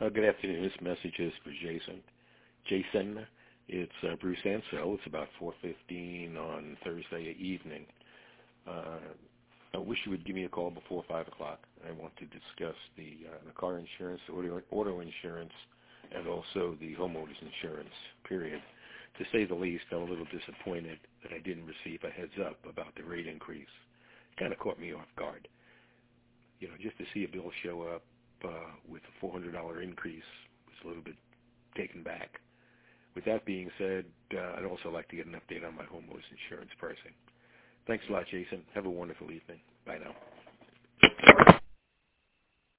Good afternoon. This message is for Jason. Jason, it's Bruce Ansell. It's about 4:15 on Thursday evening. I wish you would give me a call before 5 o'clock. I want to discuss the car insurance, the auto insurance, and also the homeowners insurance, period. To say the least, I'm a little disappointed that I didn't receive a heads up about the rate increase. It kind of caught me off guard. You know, just to see a bill show up with a $400 increase was a little bit taken back. With that being said, I'd also like to get an update on my homeowners insurance pricing. Thanks a lot, Jason. Have a wonderful evening. Bye now.